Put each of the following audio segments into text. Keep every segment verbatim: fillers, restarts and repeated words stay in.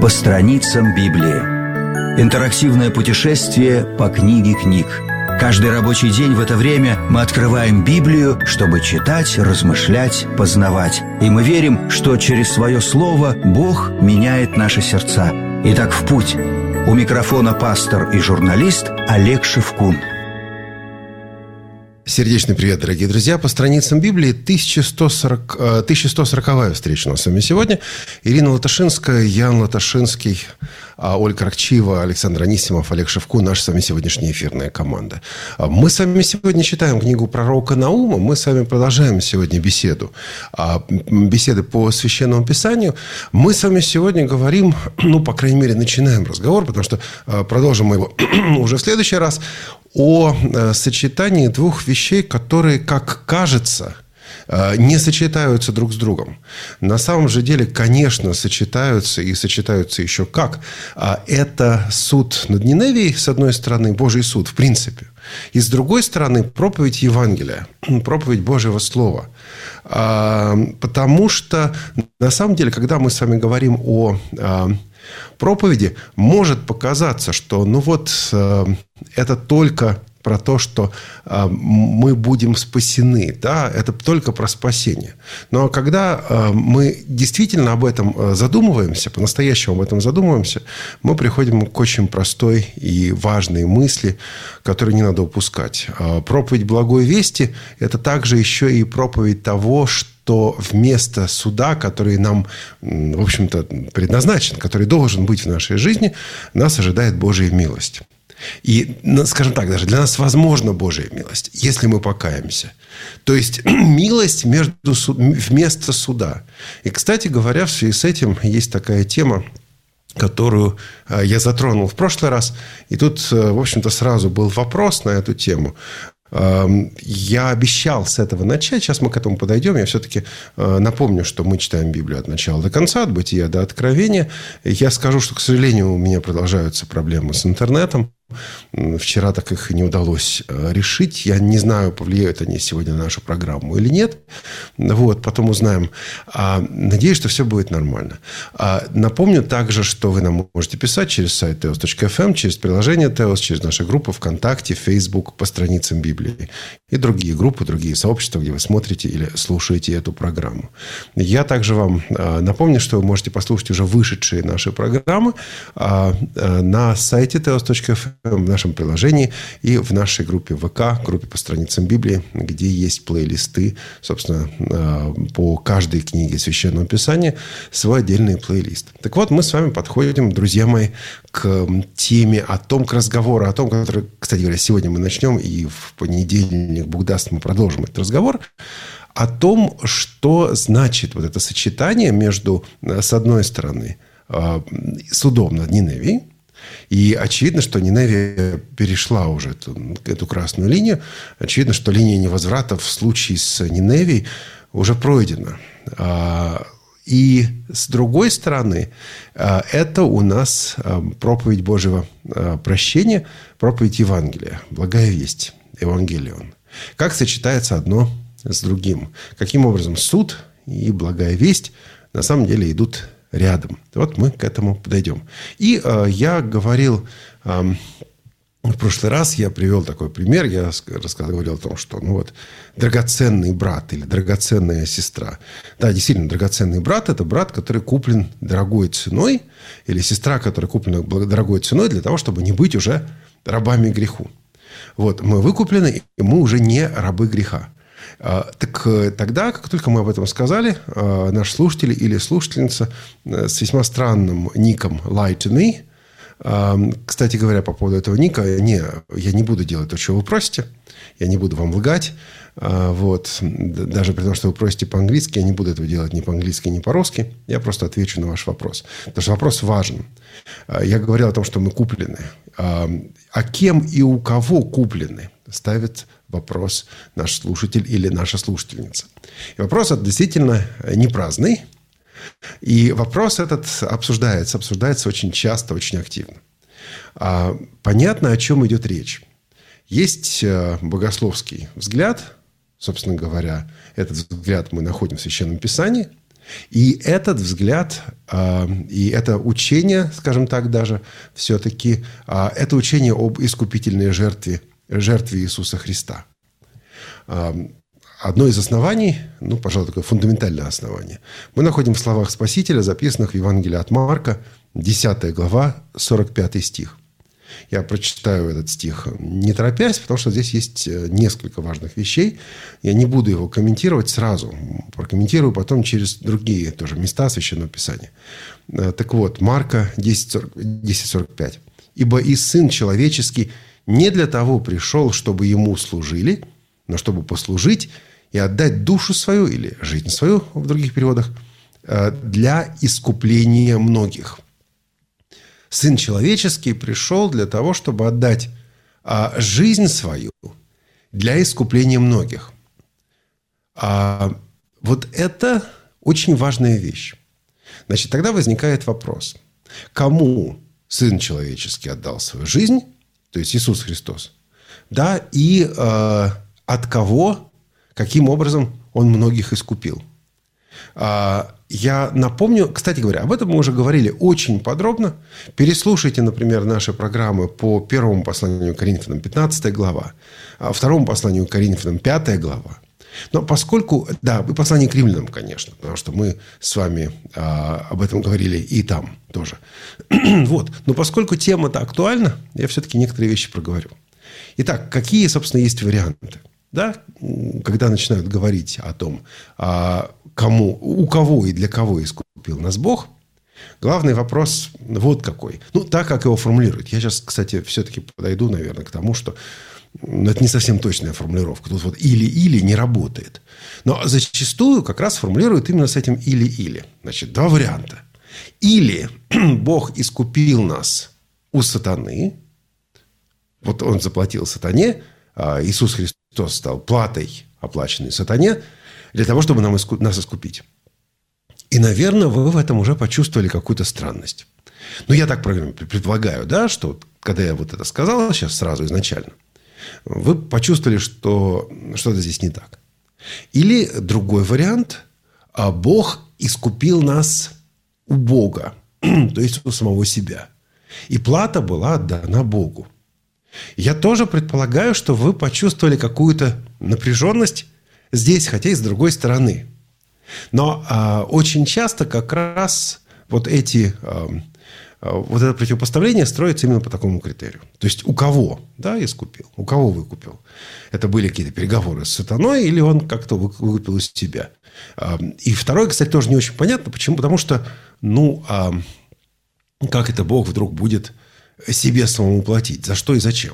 По страницам Библии. Интерактивное путешествие по книге книг. Каждый рабочий день в это время мы открываем Библию, чтобы читать, размышлять, познавать. И мы верим, что через свое слово Бог меняет наши сердца. Итак, в путь. У микрофона пастор и журналист Олег Шевкун. Сердечный привет, дорогие друзья. По страницам Библии тысяча сто сороковая встреча у нас с вами сегодня. Ирина Латашинская, Ян Латашинский, Ольга Ракчиева, Александр Анисимов, Олег Шевкун. Наша с вами сегодняшняя эфирная команда. Мы с вами сегодня читаем книгу пророка Наума. Мы с вами продолжаем сегодня беседу. Беседы по Священному Писанию. Мы с вами сегодня говорим, ну, по крайней мере, начинаем разговор, потому что продолжим мы его уже в следующий раз, о сочетании двух вещей, которые, как кажется, не сочетаются друг с другом. На самом же деле, конечно, сочетаются и сочетаются еще как. Это суд над Ниневией, с одной стороны, Божий суд, в принципе. И с другой стороны, проповедь Евангелия, проповедь Божьего Слова. Потому что, на самом деле, когда мы с вами говорим о проповеди, может показаться, что ну вот э, это только про то, что э, мы будем спасены, да, это только про спасение. Но когда э, мы действительно об этом задумываемся, по-настоящему об этом задумываемся, мы приходим к очень простой и важной мысли, которую не надо упускать. Э, проповедь благой вести – это также еще и проповедь того, что то вместо суда, который нам, в общем-то, предназначен, который должен быть в нашей жизни, нас ожидает Божья милость. И, скажем так, даже для нас возможна Божья милость, если мы покаемся. То есть, милость между, вместо суда. И, кстати говоря, в связи с этим есть такая тема, которую я затронул в прошлый раз. И тут, в общем-то, сразу был вопрос на эту тему. Я обещал с этого начать. Сейчас мы к этому подойдем. Я все-таки напомню, что мы читаем Библию от начала до конца, от Бытия до Откровения. Я скажу, что, к сожалению, у меня продолжаются проблемы с интернетом. Вчера так их не удалось решить. Я не знаю, повлияют они сегодня на нашу программу или нет. Вот, потом узнаем. Надеюсь, что все будет нормально. Напомню также, что вы нам можете писать через сайт теос точка эф эм, через приложение Теос, через наши группы ВКонтакте, Facebook, по страницам Библии. И другие группы, другие сообщества, где вы смотрите или слушаете эту программу. Я также вам напомню, что вы можете послушать уже вышедшие наши программы на сайте теос точка эф эм, в нашем приложении и в нашей группе ВК, группе по страницам Библии, где есть плейлисты, собственно, по каждой книге Священного Писания, свой отдельный плейлист. Так вот, мы с вами подходим, друзья мои, к теме о том, к разговору о том, который, кстати говоря, сегодня мы начнем, и в понедельник, Бог даст, мы продолжим этот разговор, о том, что значит вот это сочетание между, с одной стороны, судом над Ниневией. И очевидно, что Ниневия перешла уже эту, эту красную линию. Очевидно, что линия невозврата в случае с Ниневией уже пройдена. И с другой стороны, это у нас проповедь Божьего прощения, проповедь Евангелия, благая весть, Евангелион. Как сочетается одно с другим? Каким образом суд и благая весть на самом деле идут рядом. Вот мы к этому подойдем. И э, я говорил э, в прошлый раз, я привел такой пример, я рассказал, говорил о том, что ну вот, драгоценный брат или драгоценная сестра. Да, действительно, драгоценный брат – это брат, который куплен дорогой ценой, или сестра, которая куплена дорогой ценой для того, чтобы не быть уже рабами греху. Вот, мы выкуплены, и мы уже не рабы греха. Так тогда, как только мы об этом сказали, наш слушатель или слушательница с весьма странным ником Lie to Me, кстати говоря, по поводу этого ника, не, я не буду делать то, что вы просите, я не буду вам лгать, вот, даже при том, что вы просите по-английски, я не буду этого делать ни по-английски, ни по-русски, я просто отвечу на ваш вопрос, потому что вопрос важен. Я говорил о том, что мы куплены, а кем и у кого куплены, ставит вопрос наш слушатель или наша слушательница. И вопрос этот действительно не праздный. И вопрос этот обсуждается, обсуждается очень часто, очень активно. Понятно, о чем идет речь. Есть богословский взгляд, собственно говоря, этот взгляд мы находим в Священном Писании. И этот взгляд, и это учение, скажем так даже, все-таки, это учение об искупительной жертве, жертве Иисуса Христа. Одно из оснований, ну, пожалуй, такое фундаментальное основание, мы находим в словах Спасителя, записанных в Евангелии от Марка, десятая глава, сорок пятый стих. Я прочитаю этот стих не торопясь, потому что здесь есть несколько важных вещей. Я не буду его комментировать сразу. Прокомментирую потом через другие тоже места Священного Писания. Так вот, Марка десять сорок пять. «Ибо и Сын Человеческий не для того пришел, чтобы Ему служили, но чтобы послужить и отдать душу свою, или жизнь свою в других переводах, для искупления многих». Сын Человеческий пришел для того, чтобы отдать а, жизнь свою для искупления многих. А, вот это очень важная вещь. Значит, тогда возникает вопрос. Кому Сын Человеческий отдал свою жизнь, то есть Иисус Христос, да, и а, от кого, каким образом Он многих искупил? А, Я напомню, кстати говоря, об этом мы уже говорили очень подробно. Переслушайте, например, наши программы по первому посланию к Коринфянам, пятнадцатая глава, второму посланию к Коринфянам, пятая глава. Но поскольку, да, и послание к римлянам, конечно, потому что мы с вами а, об этом говорили и там тоже. Вот. Но поскольку тема-то актуальна, я все-таки некоторые вещи проговорю. Итак, какие, собственно, есть варианты? Да, когда начинают говорить о том, кому, у кого и для кого искупил нас Бог, главный вопрос вот какой. Ну, так, как его формулируют. Я сейчас, кстати, все-таки подойду, наверное, к тому, что ну, это не совсем точная формулировка. Тут вот «или-или» не работает. Но зачастую как раз формулируют именно с этим «или-или». Значит, два варианта. Или Бог искупил нас у сатаны. Вот Он заплатил сатане. Иисус Христос стал платой, оплаченной сатане, для того, чтобы нам иску... нас искупить. И, наверное, вы в этом уже почувствовали какую-то странность. Ну, я так предполагаю, да, что когда я вот это сказал сейчас сразу изначально, вы почувствовали, что что-то здесь не так. Или другой вариант. Бог искупил нас у Бога, то есть у самого себя. И плата была отдана Богу. Я тоже предполагаю, что вы почувствовали какую-то напряженность здесь, хотя и с другой стороны. Но а, очень часто как раз вот эти, а, вот это противопоставление строится именно по такому критерию. То есть у кого, да, искупил, у кого выкупил. Это были какие-то переговоры с сатаной, или он как-то выкупил из себя. А, и второе, кстати, тоже не очень понятно. Почему? Потому что, ну, а, как это Бог вдруг будет себе самому платить? За что и зачем?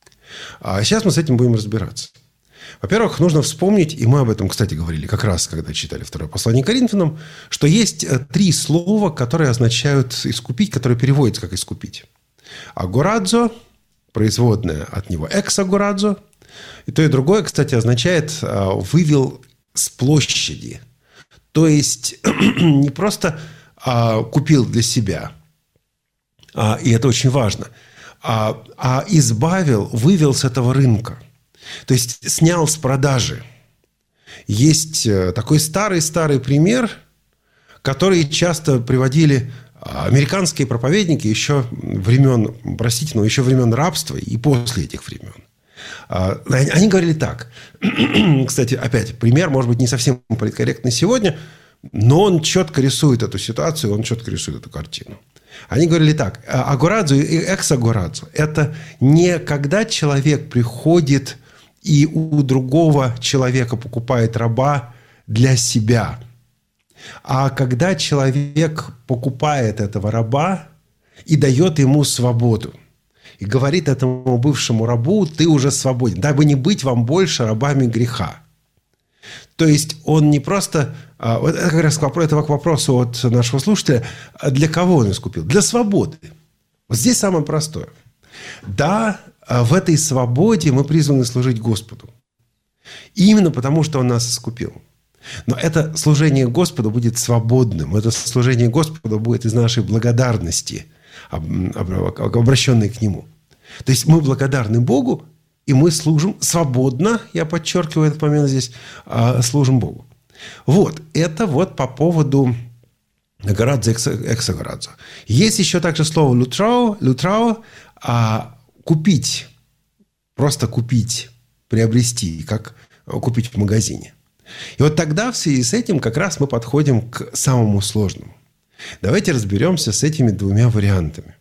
А сейчас мы с этим будем разбираться. Во-первых, нужно вспомнить, и мы об этом, кстати, говорили как раз, когда читали второе послание к Коринфянам, что есть три слова, которые означают искупить, которые переводятся как искупить. Агорадзо, производная от него эксагорадзо. И то, и другое, кстати, означает вывел с площади. То есть не просто купил для себя, и это очень важно, а, а избавил, вывел с этого рынка. То есть снял с продажи. Есть такой старый-старый пример, который часто приводили американские проповедники еще времен, простите, но еще времен рабства и после этих времен. Они говорили так. Кстати, опять, пример, может быть, не совсем политкорректный сегодня, но он четко рисует эту ситуацию, он четко рисует эту картину. Они говорили так. Агорадзо и эксагорадзо – это не когда человек приходит и у другого человека покупает раба для себя, а когда человек покупает этого раба и дает ему свободу. И говорит этому бывшему рабу: ты уже свободен, дабы не быть вам больше рабами греха. То есть он не просто... Это как раз это к вопросу от нашего слушателя. Для кого он искупил? Для свободы. Вот здесь самое простое. Да, в этой свободе мы призваны служить Господу. Именно потому, что Он нас искупил. Но это служение Господу будет свободным. Это служение Господу будет из нашей благодарности, обращенной к Нему. То есть мы благодарны Богу, и мы служим свободно, я подчеркиваю этот момент здесь, служим Богу. Вот, это вот по поводу агоразо, эксагоразо. Есть еще также слово лутрао, лутрао, а купить, просто купить, приобрести, как купить в магазине. И вот тогда в связи с этим как раз мы подходим к самому сложному. Давайте разберемся с этими двумя вариантами.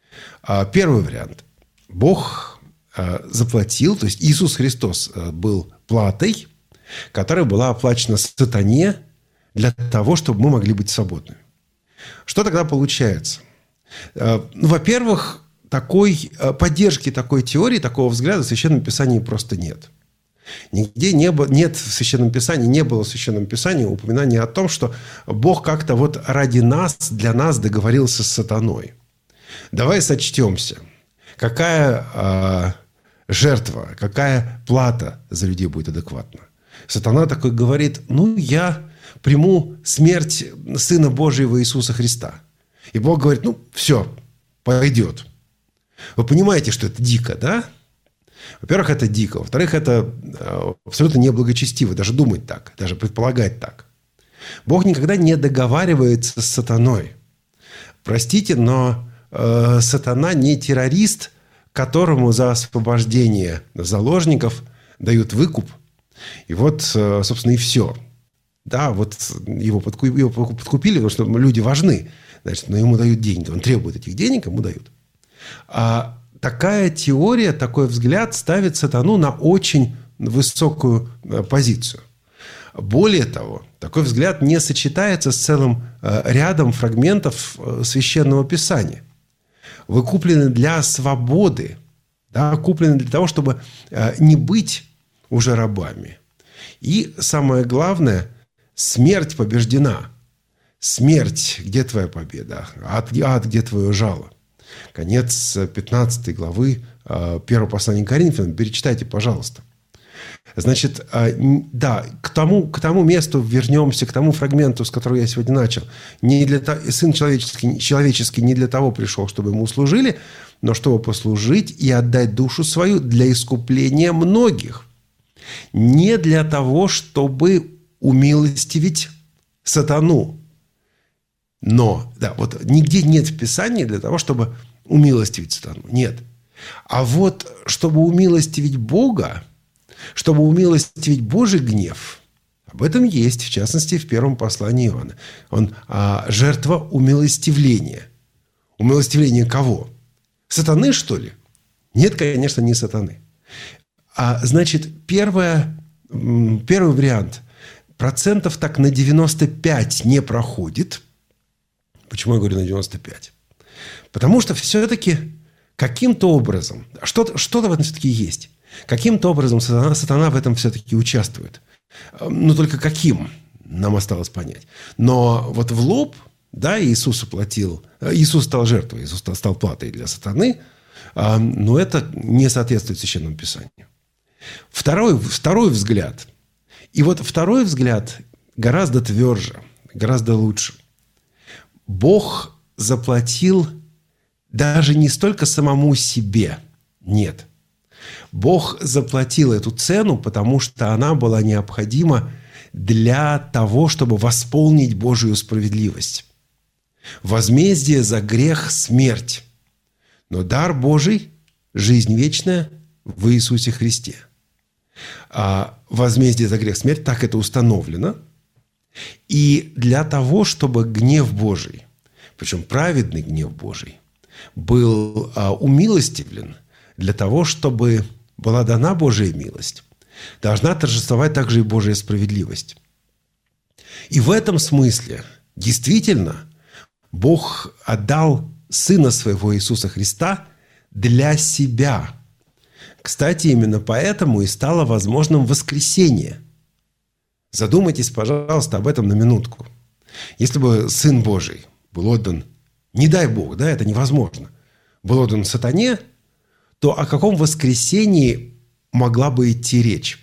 Первый вариант. Бог заплатил, то есть Иисус Христос был платой, которая была оплачена сатане для того, чтобы мы могли быть свободными. Что тогда получается? Ну, во-первых, такой, поддержки такой теории, такого взгляда в Священном Писании просто нет. Нигде не было, нет в Священном Писании, не было в Священном Писании упоминания о том, что Бог как-то вот ради нас, для нас договорился с сатаной. Давай сочтемся. Какая э, жертва, какая плата за людей будет адекватна? Сатана такой говорит: ну, я приму смерть Сына Божьего Иисуса Христа. И Бог говорит: ну, все, пойдет. Вы понимаете, что это дико, да? Во-первых, это дико. Во-вторых, это абсолютно неблагочестиво. Даже думать так, даже предполагать так. Бог никогда не договаривается с сатаной. Простите, но э, сатана не террорист, которому за освобождение заложников дают выкуп. И вот, собственно, и все. Да, вот его подкупили, потому что люди важны. Значит, но ему дают деньги. Он требует этих денег, ему дают. А такая теория, такой взгляд ставит сатану на очень высокую позицию. Более того, такой взгляд не сочетается с целым рядом фрагментов Священного Писания. Вы куплены для свободы, да, куплены для того, чтобы не быть уже рабами. И самое главное, смерть побеждена. Смерть, где твоя победа? Ад, ад, где твое жало? Конец пятнадцатой главы первого послания к Коринфянам. Перечитайте, пожалуйста. Значит, да, к тому, к тому месту вернемся, к тому фрагменту, с которого я сегодня начал. Не для того, Сын человеческий, человеческий не для того пришел, чтобы ему служили, но чтобы послужить и отдать душу свою для искупления многих. Не для того, чтобы умилостивить сатану. Но, да, вот нигде нет в Писании для того, чтобы умилостивить сатану. Нет. А вот чтобы умилостивить Бога, чтобы умилостивить Божий гнев, об этом есть, в частности, в первом послании Иоанна. Он а, жертва умилостивления. Умилостивление кого? Сатаны, что ли? Нет, конечно, не сатаны. А, значит, первое, первый вариант процентов так на девяносто пять не проходит. Почему я говорю на девяносто пять? Потому что все-таки каким-то образом, что-то, что-то в этом все-таки есть. Каким-то образом сатана, сатана в этом все-таки участвует. Но только каким, нам осталось понять. Но вот в лоб, да, Иисус оплатил, Иисус стал жертвой, Иисус стал платой для сатаны, но это не соответствует Священному Писанию. Второй, второй взгляд. И вот второй взгляд гораздо тверже, гораздо лучше. Бог заплатил даже не столько самому себе. Нет. Бог заплатил эту цену, потому что она была необходима для того, чтобы восполнить Божию справедливость. Возмездие за грех – смерть. Но дар Божий – жизнь вечная в Иисусе Христе. А возмездие за грех – смерть, так это установлено. И для того, чтобы гнев Божий, причем праведный гнев Божий, был а, умилостивлен, для того, чтобы была дана Божья милость, должна торжествовать также и Божья справедливость. И в этом смысле действительно Бог отдал Сына Своего Иисуса Христа для себя. Кстати, именно поэтому и стало возможным воскресение. Задумайтесь, пожалуйста, об этом на минутку. Если бы Сын Божий был отдан, не дай Бог, да, это невозможно, был отдан сатане, то о каком воскресении могла бы идти речь?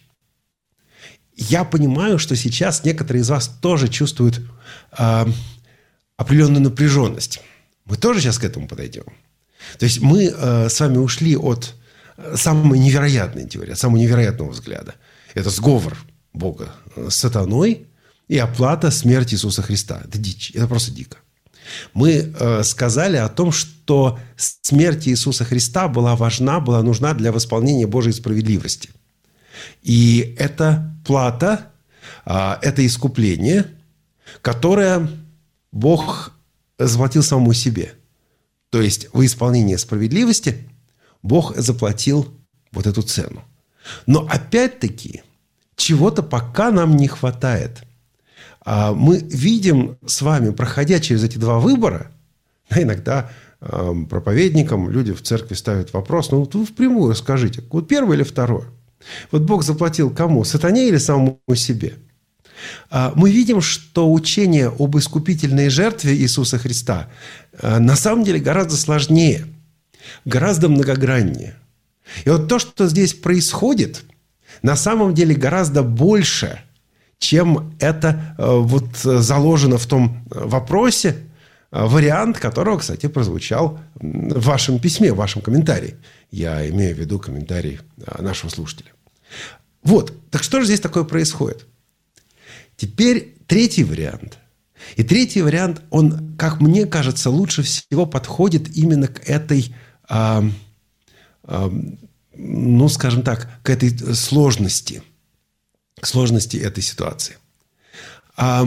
Я понимаю, что сейчас некоторые из вас тоже чувствуют э, определенную напряженность. Мы тоже сейчас к этому подойдем. То есть мы э, с вами ушли от самой невероятной теории, от самого невероятного взгляда. Это сговор Бога с сатаной и оплата смерти Иисуса Христа. Это дичь, это просто дико. Мы э, сказали о том, что смерть Иисуса Христа была важна, была нужна для восполнения Божьей справедливости. И это плата, э, это искупление, которое Бог заплатил самому себе. То есть во исполнение справедливости Бог заплатил вот эту цену. Но опять-таки чего-то пока нам не хватает. Мы видим с вами, проходя через эти два выбора, иногда проповедникам люди в церкви ставят вопрос, ну вот вы впрямую расскажите, вот первое или второе? Вот Бог заплатил кому? Сатане или самому себе? Мы видим, что учение об искупительной жертве Иисуса Христа на самом деле гораздо сложнее, гораздо многограннее. И вот то, что здесь происходит, на самом деле гораздо больше, чем это вот заложено в том вопросе, вариант которого, кстати, прозвучал в вашем письме, в вашем комментарии. Я имею в виду комментарий нашего слушателя. Вот. Так что же здесь такое происходит? Теперь третий вариант. И третий вариант, он, как мне кажется, лучше всего подходит именно к этой, а, а, ну, скажем так, к этой сложности. сложности этой ситуации. А,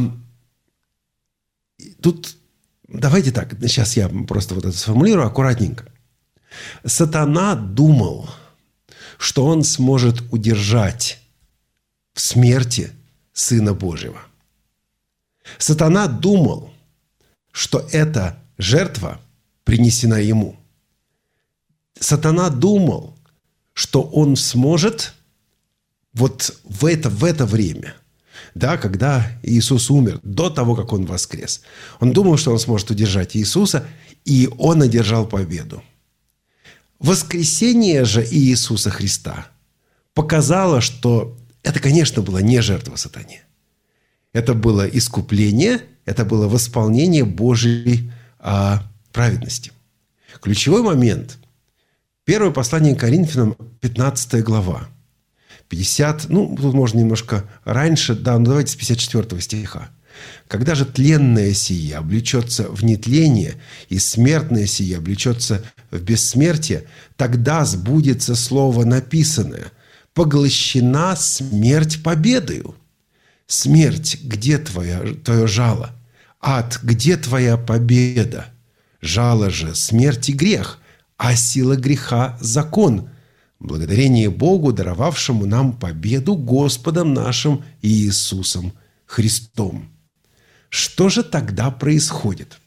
тут давайте так, сейчас я просто вот это сформулирую аккуратненько. Сатана думал, что он сможет удержать в смерти Сына Божьего. Сатана думал, что эта жертва принесена ему. Сатана думал, что он сможет вот в это, в это время, да, когда Иисус умер, до того, как Он воскрес, он думал, что он сможет удержать Иисуса, и он одержал победу. Воскресение же Иисуса Христа показало, что это, конечно, была не жертва сатане. Это было искупление, это было восполнение Божьей а, праведности. Ключевой момент. Первое послание к Коринфянам, пятнадцатая глава. пятьдесят, ну, тут можно немножко раньше, да, ну давайте с пятьдесят четвёртого стиха. «Когда же тленное сие облечется в нетление, и смертное сие облечется в бессмертие, тогда сбудется слово написанное: поглощена смерть победою. Смерть, где твоя, твое жало? Ад, где твоя победа? Жало же смерть и грех, а сила греха – закон. Благодарение Богу, даровавшему нам победу Господом нашим Иисусом Христом». Что же тогда происходит?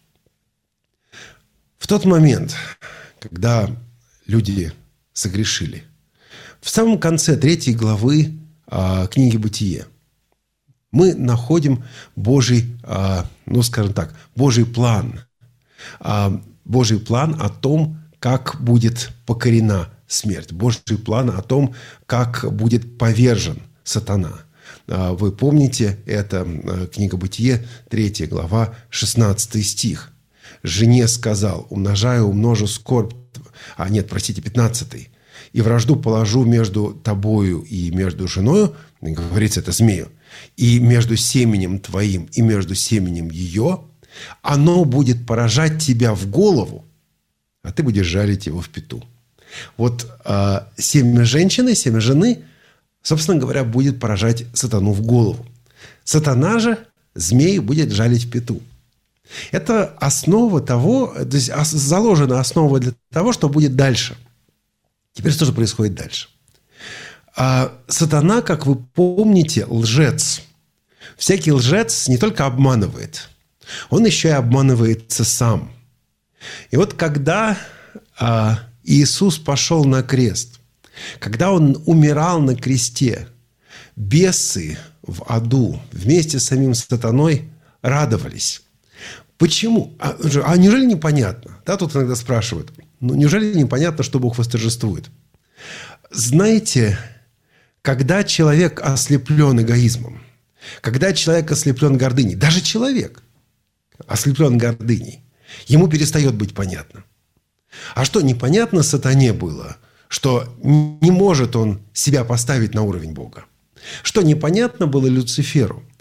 В тот момент, когда люди согрешили, в самом конце третьей главы а, книги «Бытие» мы находим Божий, а, ну, скажем так, Божий план. А, Божий план о том, как будет покорена смерть. Божий план о том, как будет повержен сатана. Вы помните, это книга «Бытие», третья глава, шестнадцатый стих. «Жене сказал: умножаю, умножу скорбь». А нет, простите, пятнадцатый. «И вражду положу между тобою и между женою», говорится это змею, «и между семенем твоим и между семенем ее, оно будет поражать тебя в голову, а ты будешь жалить его в пяту». Вот э, семя женщины, семя жены, собственно говоря, будет поражать сатану в голову. Сатана же, змей, будет жалить в пяту. Это основа того, то есть заложена основа для того, что будет дальше. Теперь что же происходит дальше? А сатана, как вы помните, лжец. Всякий лжец не только обманывает, он еще и обманывается сам. И вот когда а, Иисус пошел на крест, когда Он умирал на кресте, бесы в аду вместе с самим сатаной радовались. Почему? А, а неужели непонятно? Да, тут иногда спрашивают. Ну, неужели непонятно, что Бог восторжествует? Знаете, когда человек ослеплен эгоизмом, когда человек ослеплен гордыней, даже человек ослеплен гордыней, ему перестает быть понятно. А что непонятно сатане было? Что не может он себя поставить на уровень Бога. Что непонятно было Люциферу?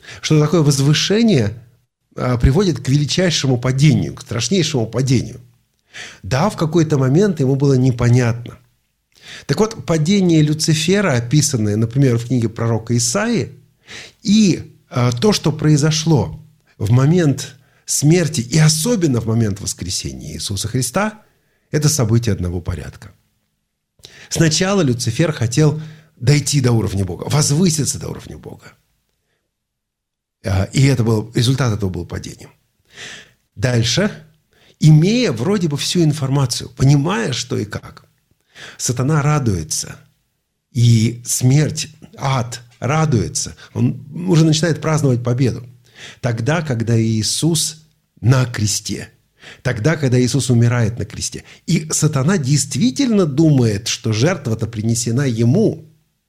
что такое возвышение приводит к величайшему падению, к страшнейшему падению. Да, в какой-то момент ему было непонятно. Так вот, падение Люцифера, описанное, например, в книге пророка Исаии, и то, что произошло в момент смерти и особенно в момент воскресения Иисуса Христа, это события одного порядка. Сначала Люцифер хотел дойти до уровня Бога, возвыситься до уровня Бога. И это был, результат этого был падением. Дальше, имея вроде бы всю информацию, понимая, что и как, сатана радуется. И смерть, ад радуется. Он уже начинает праздновать победу. Тогда, когда Иисус на кресте. Тогда, когда Иисус умирает на кресте. И сатана действительно думает, что жертва-то принесена ему.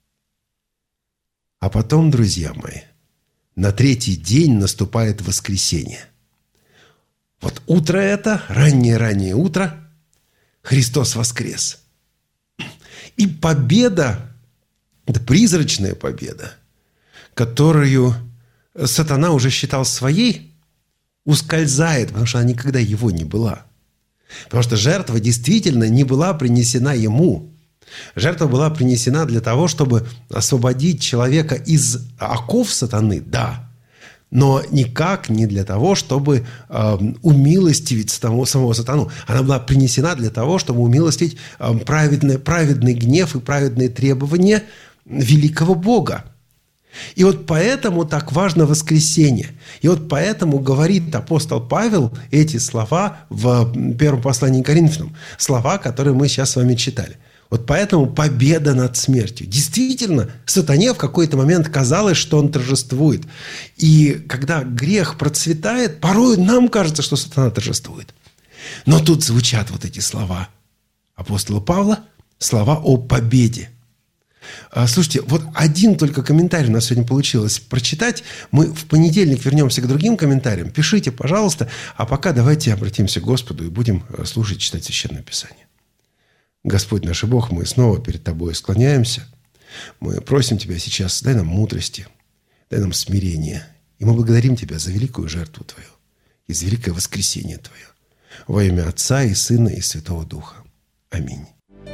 А потом, друзья мои, на третий день наступает воскресенье. Вот утро это, раннее-раннее утро, Христос воскрес. И победа, это призрачная победа, которую сатана уже считал своей, ускользает, потому что она никогда его не была. Потому что жертва действительно не была принесена ему. Жертва была принесена для того, чтобы освободить человека из оков сатаны, да, но никак не для того, чтобы э, умилостивить самого, самого сатану. Она была принесена для того, чтобы умилостивить э, праведный, праведный гнев и праведные требования великого Бога. И вот поэтому так важно воскресение. И вот поэтому говорит апостол Павел эти слова в первом послании к Коринфянам. Слова, которые мы сейчас с вами читали. Вот поэтому победа над смертью. Действительно, сатане в какой-то момент казалось, что он торжествует. И когда грех процветает, порой нам кажется, что сатана торжествует. Но тут звучат вот эти слова апостола Павла, слова о победе. Слушайте, вот один только комментарий у нас сегодня получилось прочитать. Мы в понедельник вернемся к другим комментариям. Пишите, пожалуйста. А пока давайте обратимся к Господу и будем слушать, читать Священное Писание. Господь наш и Бог, мы снова перед Тобой склоняемся. Мы просим Тебя сейчас, дай нам мудрости, дай нам смирения. И мы благодарим Тебя за великую жертву Твою и за великое воскресение Твое. Во имя Отца и Сына и Святого Духа. Аминь.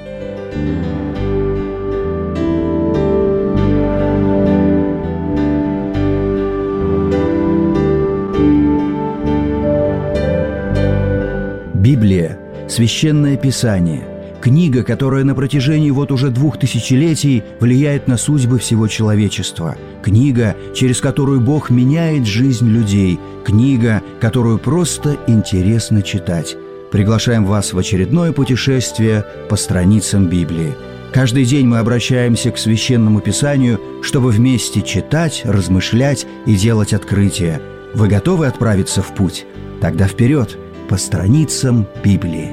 Библия – Священное Писание, книга, которая на протяжении вот уже двух тысячелетий влияет на судьбы всего человечества, книга, через которую Бог меняет жизнь людей, книга, которую просто интересно читать. Приглашаем вас в очередное путешествие по страницам Библии. Каждый день мы обращаемся к Священному Писанию, чтобы вместе читать, размышлять и делать открытия. Вы готовы отправиться в путь? Тогда вперед! По страницам Библии.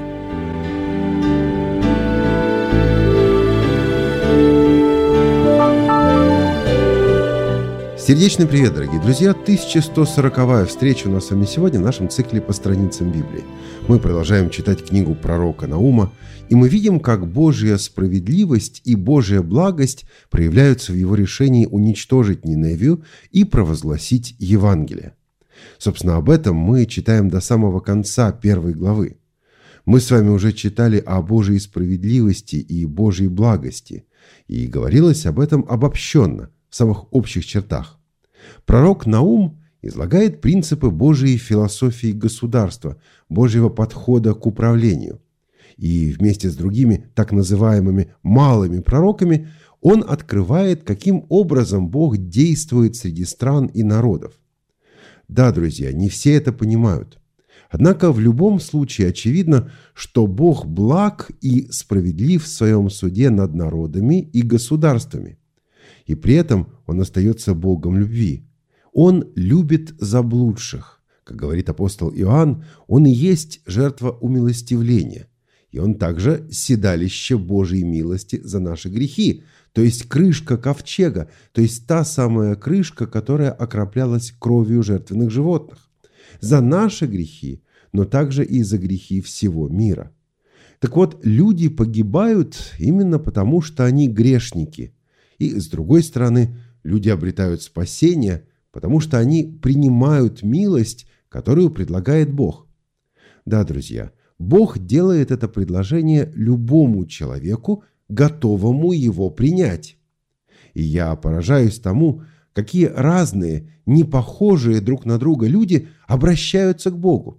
Сердечный привет, дорогие друзья! тысяча сто сороковая встреча у нас с вами сегодня в нашем цикле по страницам Библии. Мы продолжаем читать книгу пророка Наума, и мы видим, как Божья справедливость и Божья благость проявляются в его решении уничтожить Ниневию и провозгласить Евангелие. Собственно, об этом мы читаем до самого конца первой главы. Мы с вами уже читали о Божьей справедливости и Божьей благости, и говорилось об этом обобщенно, в самых общих чертах. Пророк Наум излагает принципы Божьей философии государства, Божьего подхода к управлению. И вместе с другими так называемыми малыми пророками он открывает, каким образом Бог действует среди стран и народов. Да, друзья, не все это понимают. Однако в любом случае очевидно, что Бог благ и справедлив в своем суде над народами и государствами. И при этом Он остается Богом любви. Он любит заблудших. Как говорит апостол Иоанн, Он и есть жертва умилостивления. И Он также седалище Божьей милости за наши грехи, то есть крышка ковчега, то есть та самая крышка, которая окроплялась кровью жертвенных животных. За наши грехи, но также и за грехи всего мира. Так вот, люди погибают именно потому, что они грешники. И, с другой стороны, люди обретают спасение, потому что они принимают милость, которую предлагает Бог. Да, друзья, Бог делает это предложение любому человеку, готовому его принять. И я поражаюсь тому, какие разные, не похожие друг на друга люди обращаются к Богу.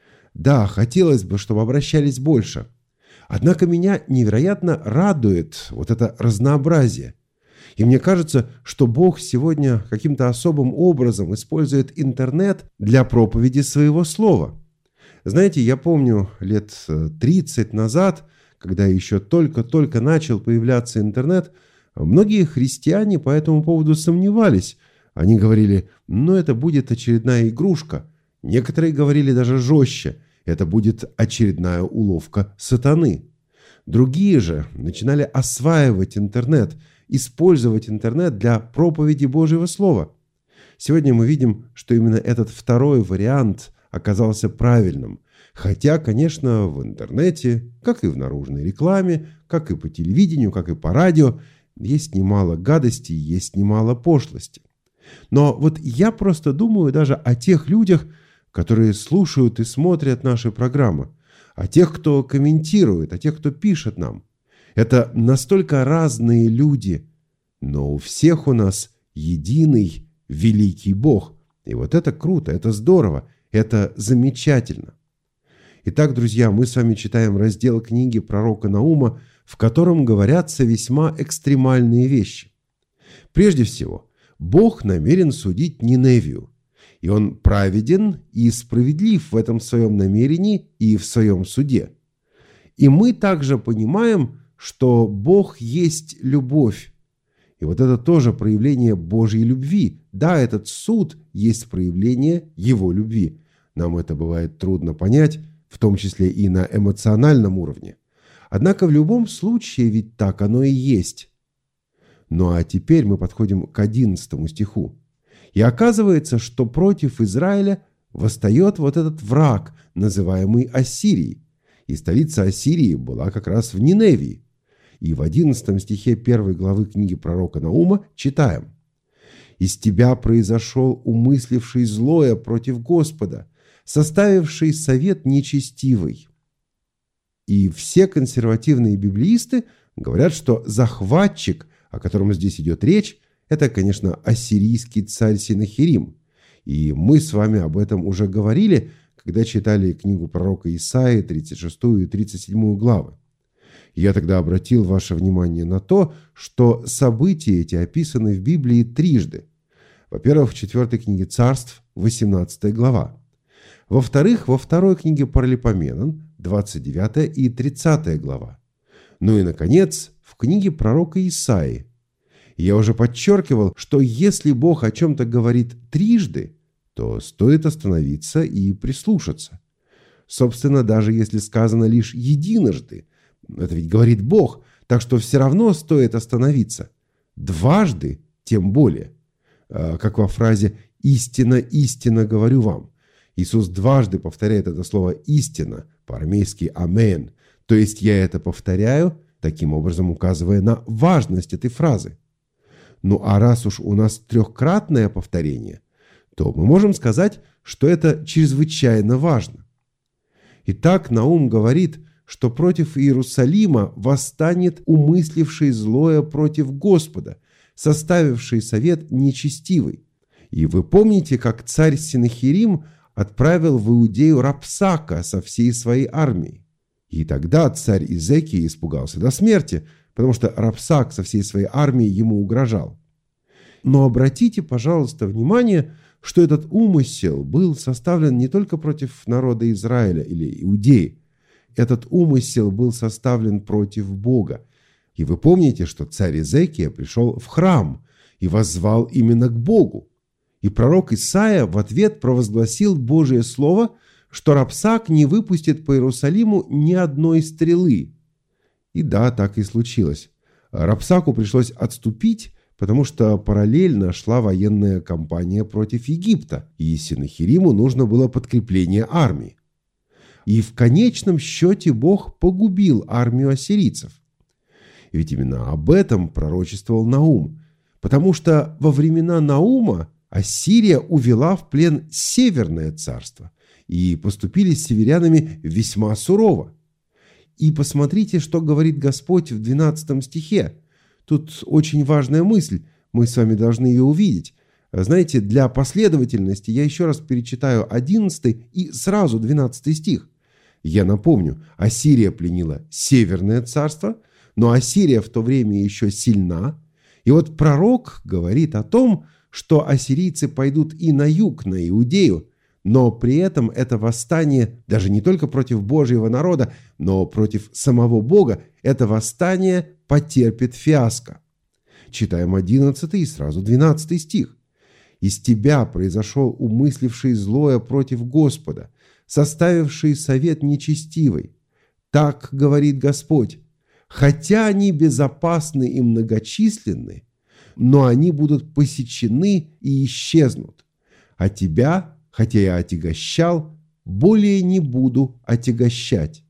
Да, хотелось бы, чтобы обращались больше. Однако меня невероятно радует вот это разнообразие. И мне кажется, что Бог сегодня каким-то особым образом использует интернет для проповеди своего слова. Знаете, я помню лет тридцать назад, когда еще только-только начал появляться интернет, многие христиане по этому поводу сомневались. Они говорили, ну это будет очередная игрушка. Некоторые говорили даже жестче, это будет очередная уловка сатаны. Другие же начинали осваивать интернет, использовать интернет для проповеди Божьего Слова. Сегодня мы видим, что именно этот второй вариант оказался правильным. Хотя, конечно, в интернете, как и в наружной рекламе, как и по телевидению, как и по радио, есть немало гадостей, есть немало пошлости. Но вот я просто думаю даже о тех людях, которые слушают и смотрят наши программы, о тех, кто комментирует, о тех, кто пишет нам. Это настолько разные люди, но у всех у нас единый великий Бог. И вот это круто, это здорово, это замечательно. Итак, друзья, мы с вами читаем раздел книги пророка Наума, в котором говорятся весьма экстремальные вещи. Прежде всего, Бог намерен судить Ниневию, и Он праведен и справедлив в этом своем намерении и в своем суде. И мы также понимаем, что Бог есть любовь. И вот это тоже проявление Божьей любви. Да, этот суд есть проявление Его любви. Нам это бывает трудно понять, в том числе и на эмоциональном уровне. Однако в любом случае ведь так оно и есть. Ну а теперь мы подходим к одиннадцатому стиху. И оказывается, что против Израиля восстает вот этот враг, называемый Ассирией. И столица Ассирии была как раз в Ниневии. И в одиннадцатом стихе первой главы книги пророка Наума читаем: «Из тебя произошел умысливший злое против Господа, составивший совет нечестивый». И все консервативные библеисты говорят, что захватчик, о котором здесь идет речь, это, конечно, ассирийский царь Сенахерим. И мы с вами об этом уже говорили, когда читали книгу пророка Исаии, тридцать шестую и тридцать седьмую главы. Я тогда обратил ваше внимание на то, что события эти описаны в Библии трижды. Во-первых, в четвертой книге Царств, восемнадцатая глава. Во-вторых, во второй книге Паралипоменон, двадцать девятая и тридцатая глава. Ну и, наконец, в книге пророка Исаии. Я уже подчеркивал, что если Бог о чем-то говорит трижды, то стоит остановиться и прислушаться. Собственно, даже если сказано лишь единожды, это ведь говорит Бог, так что все равно стоит остановиться. Дважды тем более. Как во фразе «истина, истина говорю вам». Иисус дважды повторяет это слово «истина», по-армейски «амен». То есть я это повторяю, таким образом указывая на важность этой фразы. Ну а раз уж у нас трехкратное повторение, то мы можем сказать, что это чрезвычайно важно. Итак, Наум говорит, что против Иерусалима восстанет умысливший злое против Господа, составивший совет нечестивый. И вы помните, как царь Сенахерим отправил в Иудею Рапсака со всей своей армией. И тогда царь Изекия испугался до смерти, потому что Рапсак со всей своей армией ему угрожал. Но обратите, пожалуйста, внимание, что этот умысел был составлен не только против народа Израиля или Иудеи. Этот умысел был составлен против Бога. И вы помните, что царь Изекия пришел в храм и воззвал именно к Богу. И пророк Исаия в ответ провозгласил Божие слово, что Рапсак не выпустит по Иерусалиму ни одной стрелы. И да, так и случилось. Рапсаку пришлось отступить, потому что параллельно шла военная кампания против Египта, и Сенахериму нужно было подкрепление армии. И в конечном счете Бог погубил армию ассирийцев. Ведь именно об этом пророчествовал Наум, потому что во времена Наума Ассирия увела в плен Северное царство, и поступили с северянами весьма сурово. И посмотрите, что говорит Господь в двенадцатом стихе. Тут очень важная мысль, мы с вами должны ее увидеть. Знаете, для последовательности я еще раз перечитаю одиннадцатый и сразу двенадцатый стих. Я напомню, Ассирия пленила Северное царство, но Ассирия в то время еще сильна. И вот пророк говорит о том, что ассирийцы пойдут и на юг, на Иудею, но при этом это восстание даже не только против Божьего народа, но против самого Бога, это восстание потерпит фиаско. Читаем одиннадцатый и сразу двенадцатый стих. «Из тебя произошел умысливший злое против Господа, составивший совет нечестивый. Так говорит Господь, хотя они безопасны и многочисленны, но они будут посечены и исчезнут. А тебя, хотя я отягощал, более не буду отягощать».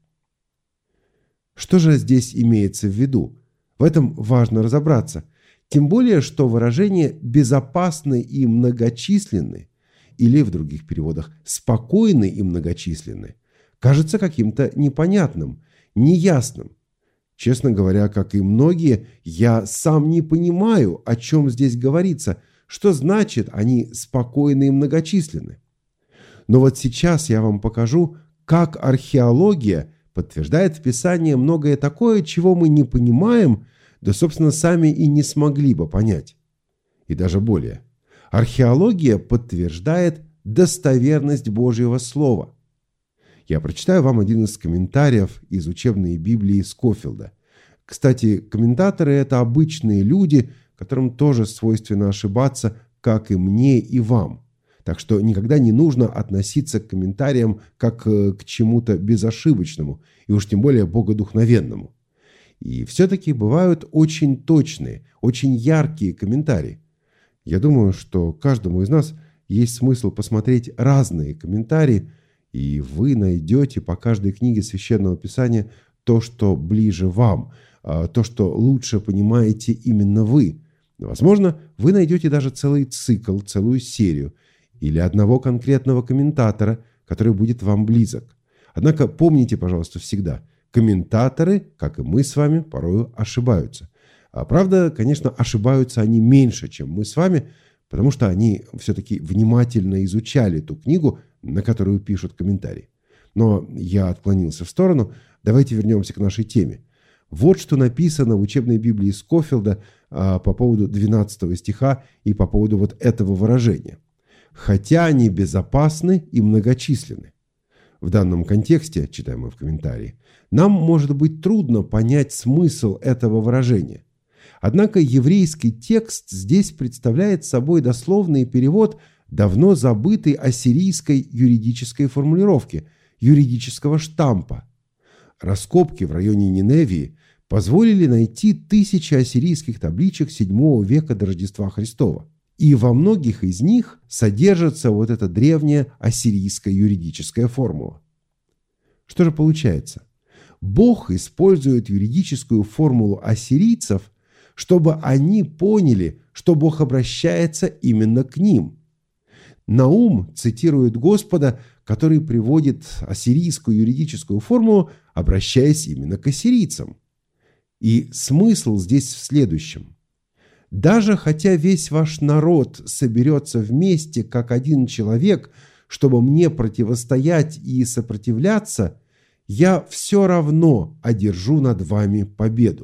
Что же здесь имеется в виду? В этом важно разобраться. Тем более, что выражение «безопасны и многочисленны» или в других переводах «спокойны и многочисленны» кажется каким-то непонятным, неясным. Честно говоря, как и многие, я сам не понимаю, о чем здесь говорится, что значит они спокойны и многочисленны. Но вот сейчас я вам покажу, как археология подтверждает в Писании многое такое, чего мы не понимаем, да, собственно, сами и не смогли бы понять. И даже более. Археология подтверждает достоверность Божьего Слова. Я прочитаю вам один из комментариев из учебной Библии Скофилда. Кстати, комментаторы – это обычные люди, которым тоже свойственно ошибаться, как и мне и вам. Так что никогда не нужно относиться к комментариям как к чему-то безошибочному, и уж тем более богодухновенному. И все-таки бывают очень точные, очень яркие комментарии. Я думаю, что каждому из нас есть смысл посмотреть разные комментарии, и вы найдете по каждой книге Священного Писания то, что ближе вам, то, что лучше понимаете именно вы. Возможно, вы найдете даже целый цикл, целую серию, или одного конкретного комментатора, который будет вам близок. Однако помните, пожалуйста, всегда, комментаторы, как и мы с вами, порою ошибаются. А правда, конечно, ошибаются они меньше, чем мы с вами, потому что они все-таки внимательно изучали ту книгу, на которую пишут комментарии. Но я отклонился в сторону. Давайте вернемся к нашей теме. Вот что написано в учебной Библии Скофилда а, по поводу двенадцатого стиха и по поводу вот этого выражения. «Хотя они безопасны и многочисленны». В данном контексте, читаем мы в комментарии, нам может быть трудно понять смысл этого выражения. Однако еврейский текст здесь представляет собой дословный перевод давно забытой ассирийской юридической формулировки, юридического штампа. Раскопки в районе Ниневии позволили найти тысячи ассирийских табличек седьмого века до Рождества Христова. И во многих из них содержится вот эта древняя ассирийская юридическая формула. Что же получается? Бог использует юридическую формулу ассирийцев, чтобы они поняли, что Бог обращается именно к ним. Наум цитирует Господа, который приводит ассирийскую юридическую формулу, обращаясь именно к ассирийцам. И смысл здесь в следующем. Даже хотя весь ваш народ соберется вместе, как один человек, чтобы мне противостоять и сопротивляться, я все равно одержу над вами победу.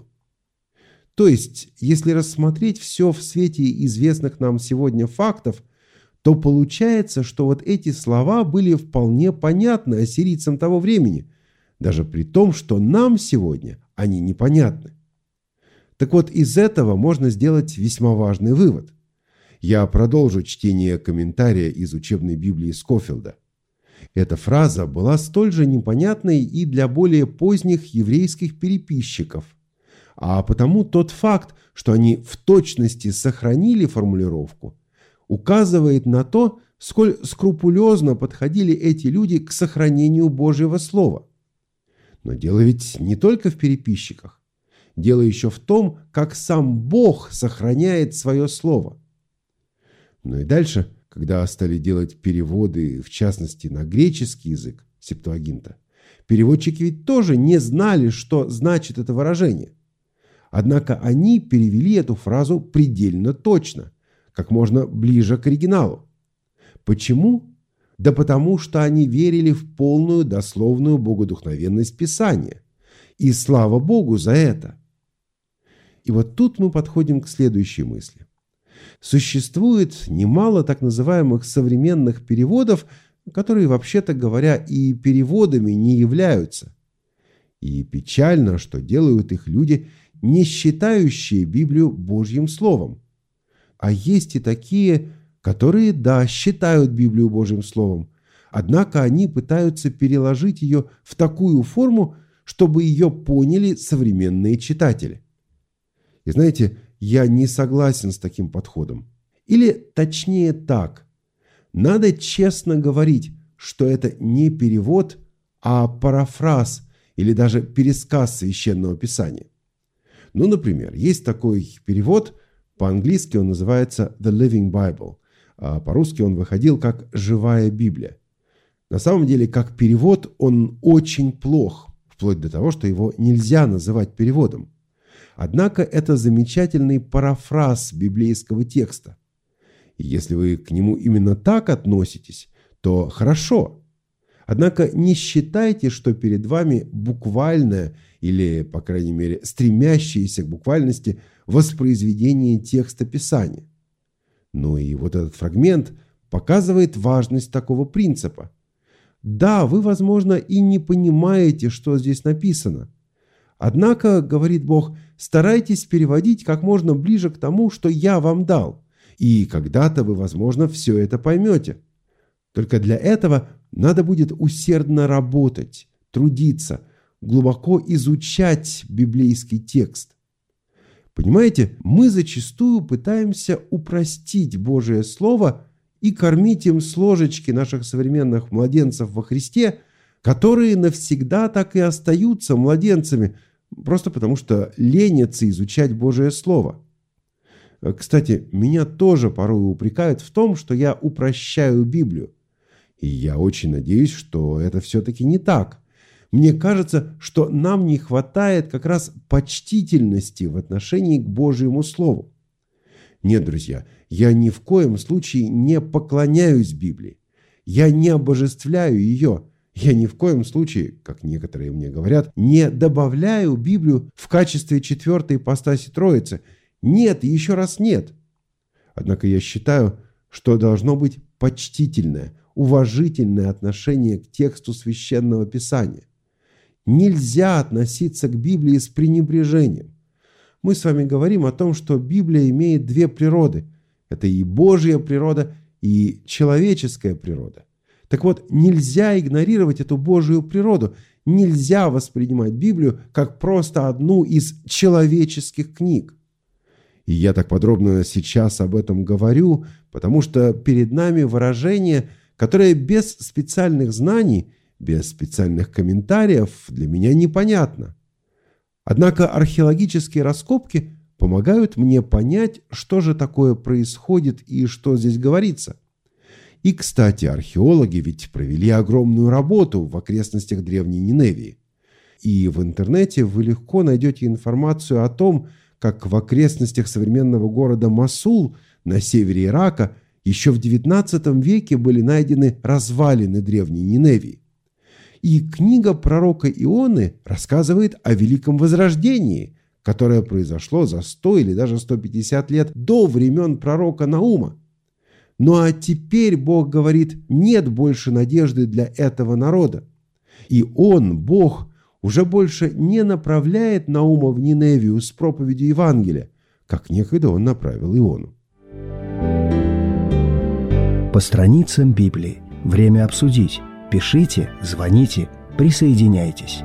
То есть, если рассмотреть все в свете известных нам сегодня фактов, то получается, что вот эти слова были вполне понятны ассирийцам того времени, даже при том, что нам сегодня они непонятны. Так вот, из этого можно сделать весьма важный вывод. Я продолжу чтение комментария из учебной Библии Скофилда. Эта фраза была столь же непонятной и для более поздних еврейских переписчиков. А потому тот факт, что они в точности сохранили формулировку, указывает на то, сколь скрупулезно подходили эти люди к сохранению Божьего Слова. Но дело ведь не только в переписчиках. Дело еще в том, как сам Бог сохраняет свое слово. Ну и дальше когда стали делать переводы, в частности, на греческий язык, Септуагинта, переводчики ведь тоже не знали, что значит это выражение. Однако они перевели эту фразу предельно точно, как можно ближе к оригиналу. Почему? Да потому что они верили в полную дословную богодухновенность Писания. И слава Богу за это. И вот тут мы подходим к следующей мысли. Существует немало так называемых современных переводов, которые, вообще-то говоря, и переводами не являются. И печально, что делают их люди, не считающие Библию Божьим Словом. А есть и такие, которые, да, считают Библию Божьим Словом, однако они пытаются переложить ее в такую форму, чтобы ее поняли современные читатели. И знаете, я не согласен с таким подходом. Или точнее так, надо честно говорить, что это не перевод, а парафраз или даже пересказ Священного Писания. Ну, например, есть такой перевод, по-английски он называется «The Living Bible», а по-русски он выходил как «Живая Библия». На самом деле, как перевод он очень плох, вплоть до того, что его нельзя называть переводом. Однако это замечательный парафраз библейского текста. И если вы к нему именно так относитесь, то хорошо. Однако не считайте, что перед вами буквальное или, по крайней мере, стремящееся к буквальности воспроизведение текста Писания. Ну и вот этот фрагмент показывает важность такого принципа. Да, вы, возможно, и не понимаете, что здесь написано. Однако, говорит Бог, старайтесь переводить как можно ближе к тому, что я вам дал. И когда-то вы, возможно, все это поймете. Только для этого надо будет усердно работать, трудиться, глубоко изучать библейский текст. Понимаете, мы зачастую пытаемся упростить Божие Слово и кормить им с ложечки наших современных младенцев во Христе, которые навсегда так и остаются младенцами, просто потому что ленятся изучать Божие Слово. Кстати, меня тоже порой упрекают в том, что я упрощаю Библию. И я очень надеюсь, что это все-таки не так. Мне кажется, что нам не хватает как раз почтительности в отношении к Божьему Слову. Нет, друзья, я ни в коем случае не поклоняюсь Библии. Я не обожествляю ее. Я ни в коем случае, как некоторые мне говорят, не добавляю Библию в качестве четвертой ипостаси Троицы. Нет, еще раз нет. Однако я считаю, что должно быть почтительное, уважительное отношение к тексту Священного Писания. Нельзя относиться к Библии с пренебрежением. Мы с вами говорим о том, что Библия имеет две природы. Это и Божья природа, и человеческая природа. Так вот, нельзя игнорировать эту Божию природу. Нельзя воспринимать Библию как просто одну из человеческих книг. И я так подробно сейчас об этом говорю, потому что перед нами выражение, которое без специальных знаний, без специальных комментариев для меня непонятно. Однако археологические раскопки помогают мне понять, что же такое происходит и что здесь говорится. И, кстати, археологи ведь провели огромную работу в окрестностях древней Ниневии. И в интернете вы легко найдете информацию о том, как в окрестностях современного города Мосул на севере Ирака еще в девятнадцатом веке были найдены развалины древней Ниневии. И книга пророка Ионы рассказывает о Великом Возрождении, которое произошло за сто или даже сто пятьдесят лет до времен пророка Наума. Ну а теперь Бог говорит, нет больше надежды для этого народа. И Он, Бог, уже больше не направляет Наума в Ниневию с проповедью Евангелия, как некогда Он направил Иону. По страницам Библии. Время обсудить. Пишите, звоните, присоединяйтесь.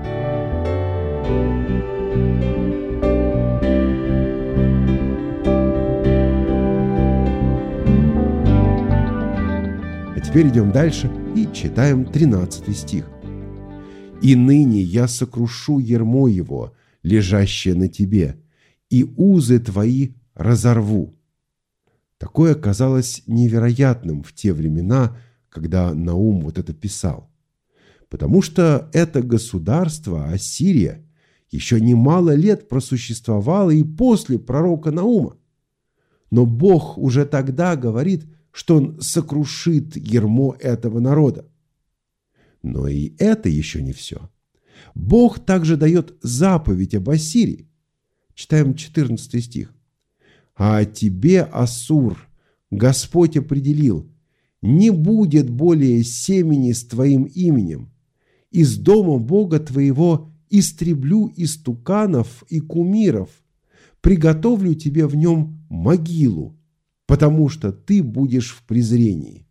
А теперь идем дальше и читаем тринадцатый стих. «И ныне я сокрушу ярмо его, лежащее на тебе, и узы твои разорву». Такое казалось невероятным в те времена, когда Наум вот это писал. Потому что это государство, Ассирия, еще немало лет просуществовало и после пророка Наума. Но Бог уже тогда говорит, что Он сокрушит ярмо этого народа. Но и это еще не все. Бог также дает заповедь об Ассирии. Читаем четырнадцатый стих. «А тебе, Ассур, Господь определил, не будет более семени с твоим именем. Из дома Бога твоего истреблю истуканов и кумиров, приготовлю тебе в нем могилу, потому что ты будешь в презрении».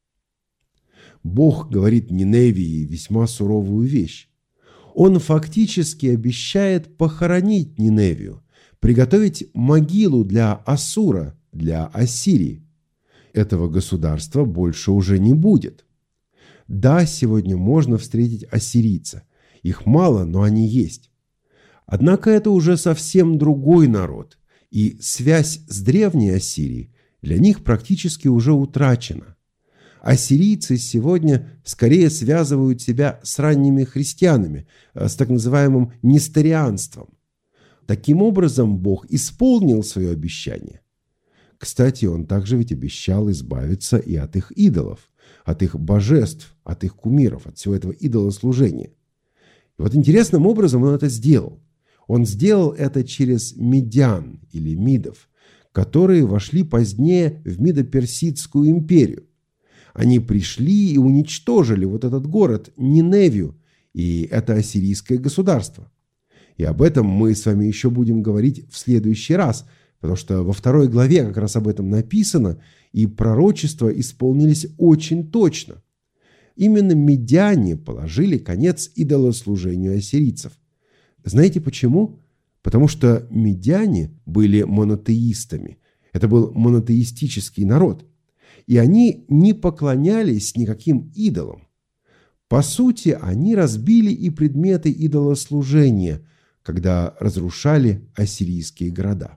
Бог говорит Ниневии весьма суровую вещь. Он фактически обещает похоронить Ниневию, приготовить могилу для Ассура, для Ассирии. Этого государства больше уже не будет. Да, сегодня можно встретить ассирийца. Их мало, но они есть. Однако это уже совсем другой народ, и связь с древней Ассирией для них практически уже утрачена. Ассирийцы сегодня скорее связывают себя с ранними христианами, с так называемым несторианством. Таким образом, Бог исполнил свое обещание. Кстати, Он также ведь обещал избавиться и от их идолов, от их божеств, от их кумиров, от всего этого идолослужения. И вот интересным образом Он это сделал. Он сделал это через медян или мидов, которые вошли позднее в Медо-Персидскую империю. Они пришли и уничтожили вот этот город Ниневию, и это ассирийское государство. И об этом мы с вами еще будем говорить в следующий раз, потому что во второй главе как раз об этом написано, и пророчества исполнились очень точно. Именно медяне положили конец идолослужению ассирийцев. Знаете почему? Потому что медяне были монотеистами. Это был монотеистический народ. И они не поклонялись никаким идолам. По сути, они разбили и предметы идолослужения, когда разрушали ассирийские города.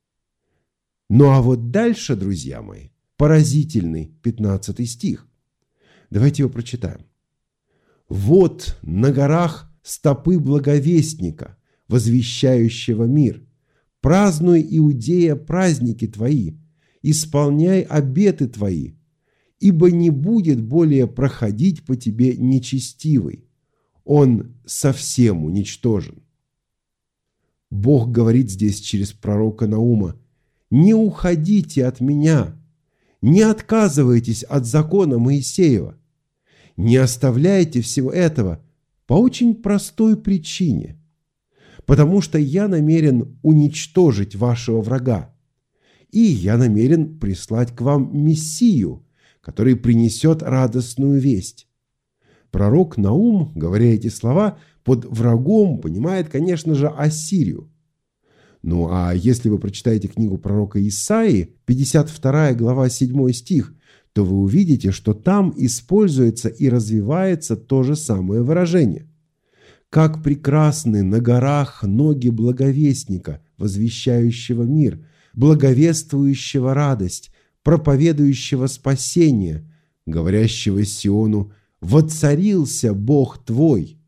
Ну а вот дальше, друзья мои, поразительный пятнадцатый стих. Давайте его прочитаем. «Вот на горах стопы благовестника, возвещающего мир. Празднуй, Иудея, праздники твои, исполняй обеты твои, ибо не будет более проходить по тебе нечестивый. Он совсем уничтожен». Бог говорит здесь через пророка Наума: «Не уходите от меня, не отказывайтесь от закона Моисеева, не оставляйте всего этого по очень простой причине, потому что я намерен уничтожить вашего врага, и я намерен прислать к вам Мессию, который принесет радостную весть». Пророк Наум, говоря эти слова, под врагом понимает, конечно же, Ассирию. Ну а если вы прочитаете книгу пророка Исаии, пятьдесят вторая глава, седьмой стих, то вы увидите, что там используется и развивается то же самое выражение. «Как прекрасны на горах ноги благовестника, возвещающего мир, благовествующего радость, проповедующего спасение, говорящего Сиону: воцарился Бог твой».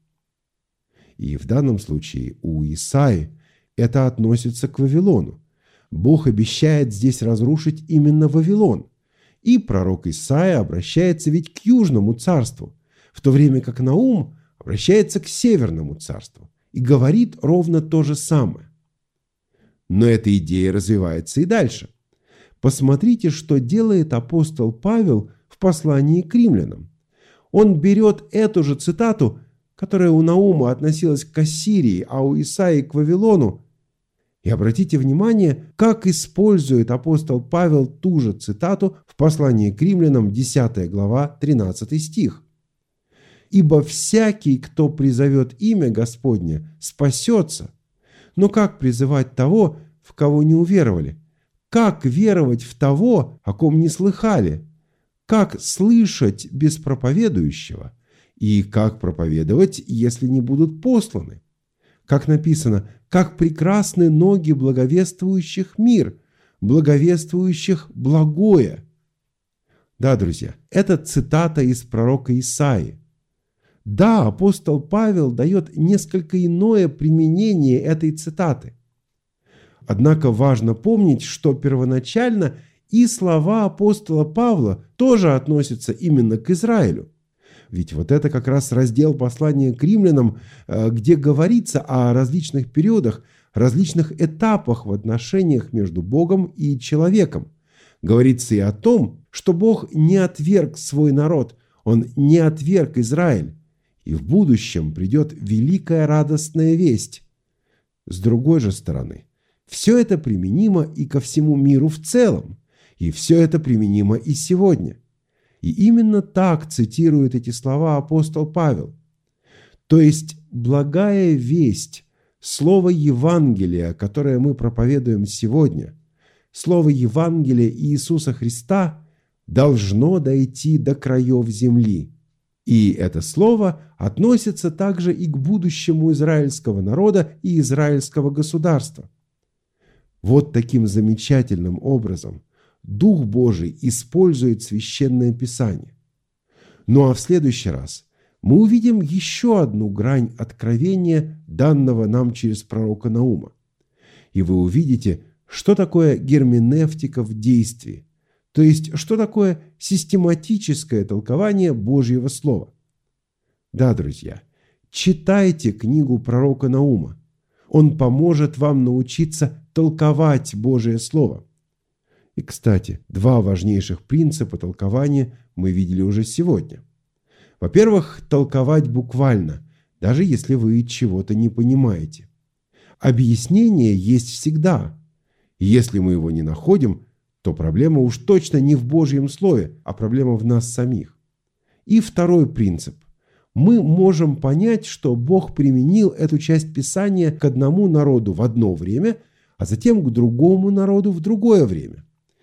И в данном случае у Исаии это относится к Вавилону. Бог обещает здесь разрушить именно Вавилон. И пророк Исаия обращается ведь к Южному царству, в то время как Наум обращается к Северному царству и говорит ровно то же самое. Но эта идея развивается и дальше. Посмотрите, что делает апостол Павел в послании к римлянам. Он берет эту же цитату, которая у Наума относилась к Ассирии, а у Исаии к Вавилону. И обратите внимание, как использует апостол Павел ту же цитату в послании к римлянам, десятая глава, тринадцатый стих. «Ибо всякий, кто призовет имя Господне, спасется. Но как призывать того, в кого не уверовали? Как веровать в того, о ком не слыхали? Как слышать без проповедующего? И как проповедовать, если не будут посланы? Как написано: как прекрасны ноги благовествующих мир, благовествующих благое». Да, друзья, это цитата из пророка Исаии. Да, апостол Павел дает несколько иное применение этой цитаты. Однако важно помнить, что первоначально и слова апостола Павла тоже относятся именно к Израилю. Ведь вот это как раз раздел послания к римлянам, где говорится о различных периодах, различных этапах в отношениях между Богом и человеком. Говорится и о том, что Бог не отверг свой народ, Он не отверг Израиль, и в будущем придет великая радостная весть. С другой же стороны, все это применимо и ко всему миру в целом, и все это применимо и сегодня. И именно так цитирует эти слова апостол Павел. То есть благая весть, слово Евангелия, которое мы проповедуем сегодня, слово Евангелия Иисуса Христа должно дойти до краев земли. И это слово относится также и к будущему израильского народа и израильского государства. Вот таким замечательным образом Дух Божий использует Священное Писание. Ну а в следующий раз мы увидим еще одну грань откровения, данного нам через пророка Наума. И вы увидите, что такое герменевтика в действии, то есть что такое систематическое толкование Божьего Слова. Да, друзья, читайте книгу пророка Наума. Он поможет вам научиться толковать Божие Слово. И, кстати, два важнейших принципа толкования мы видели уже сегодня. Во-первых, толковать буквально, даже если вы чего-то не понимаете. Объяснение есть всегда. И если мы его не находим, то проблема уж точно не в Божьем Слове, а проблема в нас самих. И второй принцип. Мы можем понять, что Бог применил эту часть Писания к одному народу в одно время, а затем к другому народу в другое время.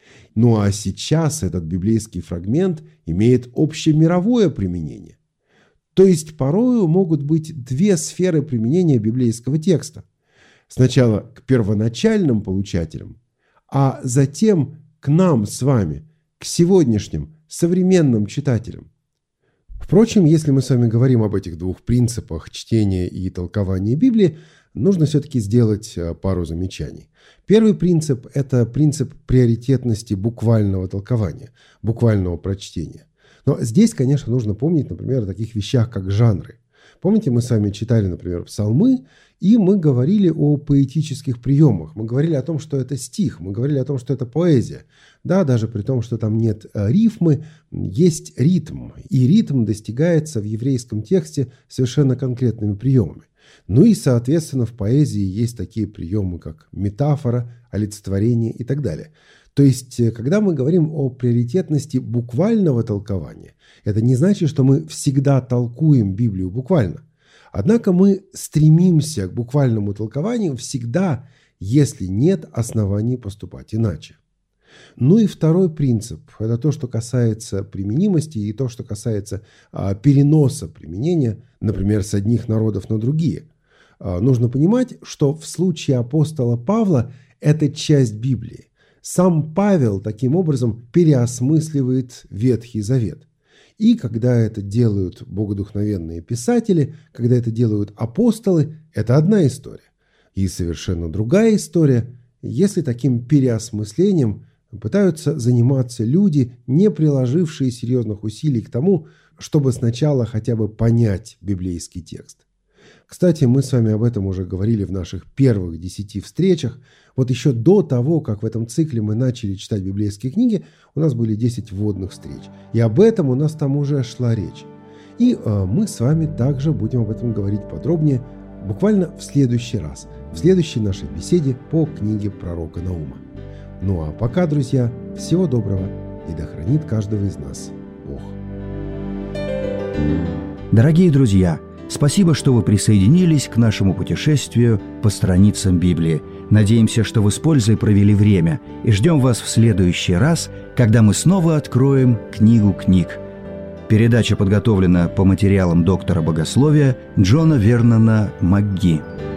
Ну а сейчас этот библейский фрагмент имеет общемировое применение. То есть порою могут быть две сферы применения библейского текста. Сначала к первоначальным получателям, а затем к нам с вами, к сегодняшним современным читателям. Впрочем, если мы с вами говорим об этих двух принципах чтения и толкования Библии, нужно все-таки сделать пару замечаний. Первый принцип – это принцип приоритетности буквального толкования, буквального прочтения. Но здесь, конечно, нужно помнить, например, о таких вещах, как жанры. Помните, мы с вами читали, например, псалмы, и мы говорили о поэтических приемах. Мы говорили о том, что это стих, мы говорили о том, что это поэзия. Да, даже при том, что там нет рифмы, есть ритм. И ритм достигается в еврейском тексте совершенно конкретными приемами. Ну и, соответственно, в поэзии есть такие приемы, как метафора, олицетворение и так далее. То есть, когда мы говорим о приоритетности буквального толкования, это не значит, что мы всегда толкуем Библию буквально. Однако мы стремимся к буквальному толкованию всегда, если нет оснований поступать иначе. Ну и второй принцип – это то, что касается применимости и то, что касается а, переноса применения, например, с одних народов на другие. А, нужно понимать, что в случае апостола Павла это часть Библии. Сам Павел таким образом переосмысливает Ветхий Завет. И когда это делают богодухновенные писатели, когда это делают апостолы, это одна история. И совершенно другая история, если таким переосмыслением пытаются заниматься люди, не приложившие серьезных усилий к тому, чтобы сначала хотя бы понять библейский текст. Кстати, мы с вами об этом уже говорили в наших первых десяти встречах. Вот еще до того, как в этом цикле мы начали читать библейские книги, у нас были десять вводных встреч. И об этом у нас там уже шла речь. И э, мы с вами также будем об этом говорить подробнее буквально в следующий раз, в следующей нашей беседе по книге пророка Наума. Ну а пока, друзья, всего доброго, и да хранит каждого из нас Бог. Дорогие друзья, спасибо, что вы присоединились к нашему путешествию по страницам Библии. Надеемся, что вы с пользой провели время, и ждем вас в следующий раз, когда мы снова откроем книгу книг. Передача подготовлена по материалам доктора богословия Джона Вернона МакГи.